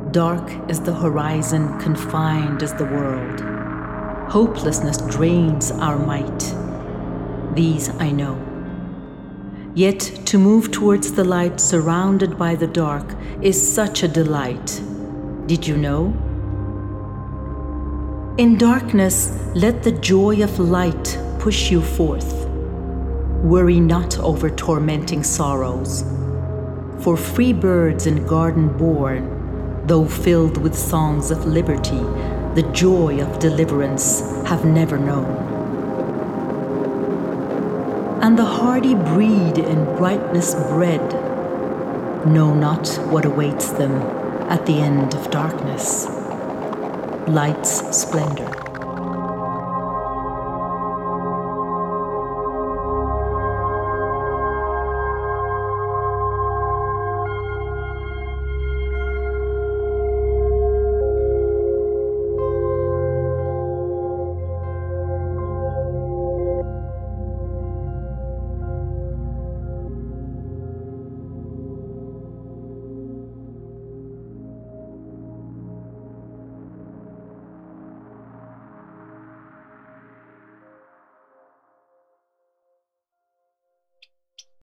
Dark is the horizon, confined is the world. Hopelessness drains our might. These I know. Yet to move towards the light, surrounded by the dark, is such a delight. Did you know? In darkness, let the joy of light push you forth. Worry not over tormenting sorrows. For free birds in garden born, though filled with songs of liberty, the joy of deliverance have never known. And the hardy breed in brightness bred know not what awaits them at the end of darkness. Light's splendor.